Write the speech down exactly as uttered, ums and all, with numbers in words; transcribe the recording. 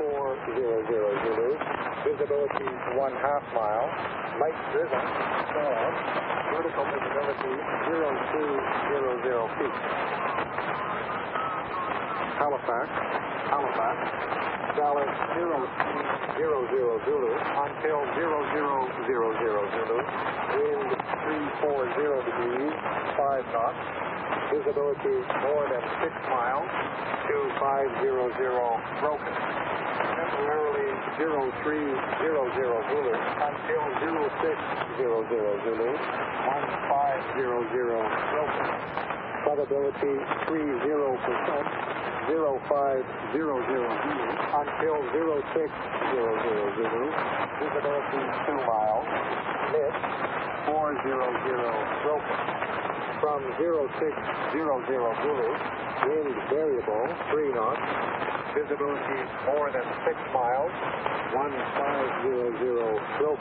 four zero zero Zulu. Visibility one half mile. Light driven. Storm. Vertical visibility zero two zero zero feet. Halifax. Halifax. Dallas zero three zero zero Zulu. Until zero zero zero zero Zulu. Wind three four zero degrees, five knots. Visibility more than six miles. two five zero zero broken. Temporarily zero three zero zero Zulu until zero six zero zero Zulu. one five zero zero broken. Probability three zero percent. zero five zero zero Zulu until zero six zero zero Zulu. Visibility two miles. Mid four zero zero broken. From zero six zero zero Zulu, wind variable three knots. Visibility more than six miles. one five zero zero broken.